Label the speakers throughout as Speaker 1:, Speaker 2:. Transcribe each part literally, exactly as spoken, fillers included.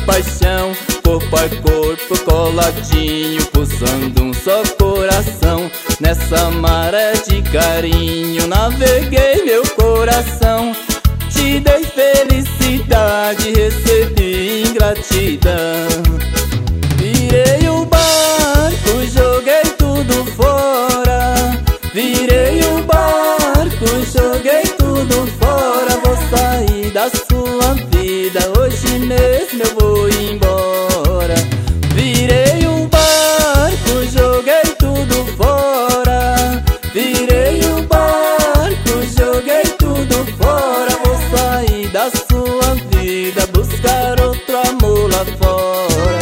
Speaker 1: paixão, corpo a corpo coladinho, pulsando um só coração. Nessa maré de carinho naveguei meu coração. Te dei felicidade, recebi ingratidão. Virei o barco, joguei tudo fora. Virei o barco, joguei tudo fora. Vou sair da sua vida, hoje mesmo eu vou embora. Virei o barco, joguei tudo fora. Virei o barco, joguei tudo fora. Vou sair da sua vida, buscar outro amor lá fora.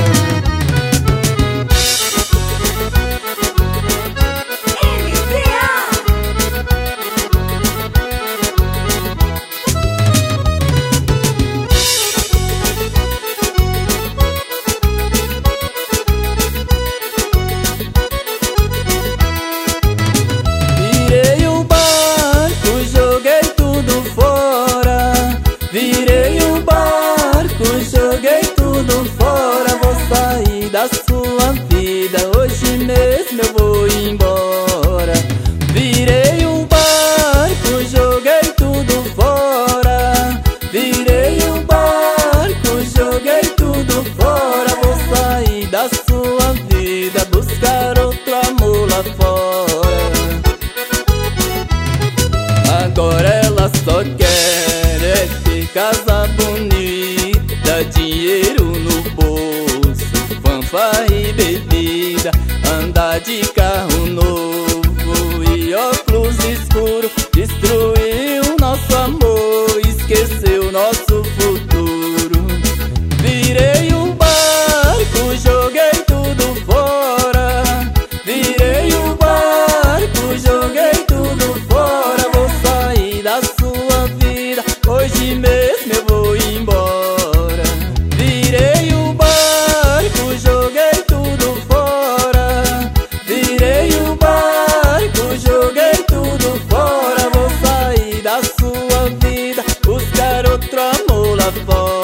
Speaker 1: Virei o barco, joguei tudo fora. Vou sair da sua vida, hoje mesmo eu vou embora. Virei o barco, joguei tudo fora. Virei o barco, joguei tudo fora. Vou sair da sua vida, buscar outro amor lá fora. Agora ela só quer é ter casa bonita, dinheiro no bolso, fanfarra e bebida, andar de carro novo e óculos escuro. Destruiu nosso amor, esqueceu nosso futuro. Virei o barco, joguei tudo fora. Virei o barco, joguei tudo fora. Vou sair da sua vida, hoje mesmo eu vou embora. Virei o barco, joguei tudo fora. Virei o barco, joguei tudo fora. Vou sair da sua vida, buscar outro amor lá fora.